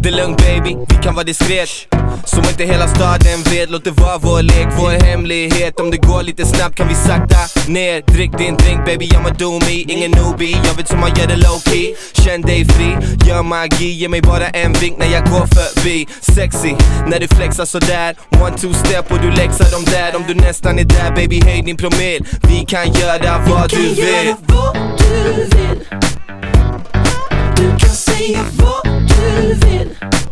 Det är lugnt baby, vi kan vara diskret. Som inte hela staden vet, låt det vara vår lek, vår hemlighet. Om det går lite snabbt kan vi sakta ner. Drick din drink baby, I'm a do me, ingen newbie. Jag vet hur man gör det low key. Känn dig fri, gör magi. Ge mig bara en vink när jag går förbi. Sexy, när du flexar sådär. 1-2 step och du läxar dem där. Om du nästan är där baby, höj din promille. Vi kan göra vad du vill. Du kan säga vad du vill.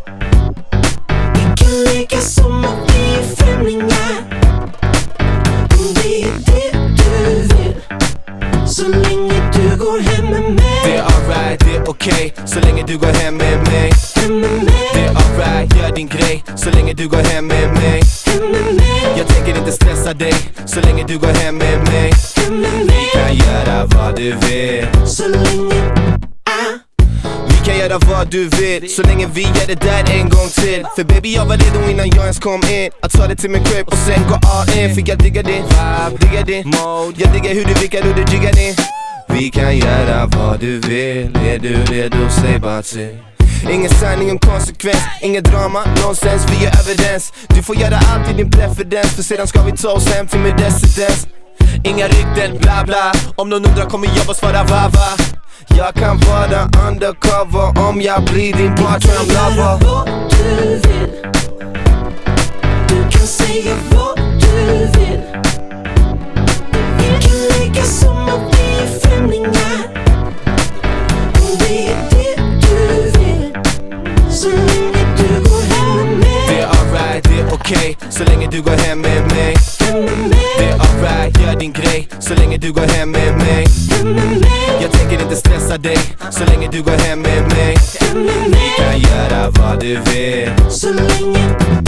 Vi kan leka som att vi är främlingar. Om det är det du vill, så länge du går hem med mig. Det är alright, det är okej, så länge du går hem med mig. Det är alright, gör din grej, så länge du går hem med mig. Jag tänker inte stressa dig, så länge du går hem med mig. Vi kan göra vad du vill, så länge vi kan göra vad du vill, så länge vi gör det där en gång till. För baby jag var redo innan jag ens kom in. Att ta det till min crib och sen gå all in. För jag diggar din vibe, diggar din mode. Jag diggar hur du vickar och du jiggar in. Vi kan göra vad du vill, är du redo, säg bara till. Ingen sanning, ingen konsekvens, inget drama, nonsens, vi är överens. Du får göra allt i din preferens, för sedan ska vi ta oss hem till min residens. Inga rykten, bla bla, om någon undrar kommer jag bara svara vava. Jag kan vara undercover om jag blir din part-time lover. vad du vill. Du kan säga vad du vill. Vi kan leka som att vi är främlingar. Om det är det du vill, så länge du går hem med mig. Det är alright, det är okej, så länge du går hem med mig. Det är alright, gör din grej, så länge du går hem med mig. Jag tänker inte stressa dig, så länge du går hem med mig. Vi kan göra vad du vill, så länge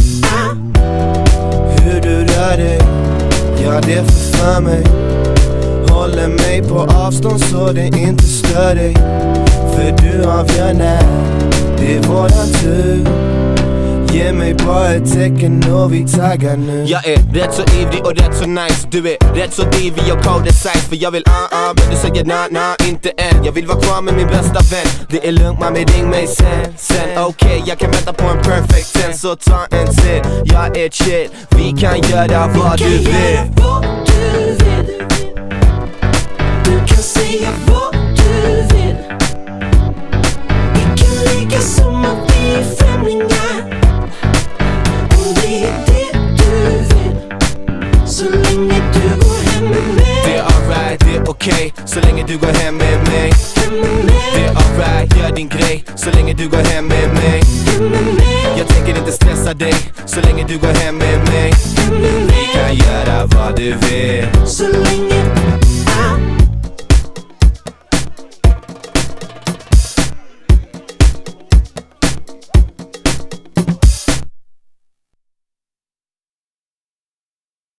hur du rör dig, ja det för mig. Håller mig på avstånd så det inte stör dig. För du avgör när det är våran tur. Ge mig bara ett tecken och vi taggar nu. Jag är rätt så ivrig och rätt så nice. Du är rätt så divig och cold as ice. För jag vill men du säger nah, inte än. Jag vill vara kvar med min bästa vän. Det är lugnt mami, ring mig sen okej, jag kan vänta på en perfect ten. Så ta en tid, jag är chill. Vi kan göra vad du vill. Du kan säga vad du vill. Vi kan leka som att vi är främlingar. Om det är det du vill, så länge du går hem med mig. Det är alright, det är okej, så länge du går hem med mig. Det är alright, gör din grej, så länge du går hem med mig. Jag tänker inte stressa dig, så länge du går hem med mig. Vi kan göra vad du vill.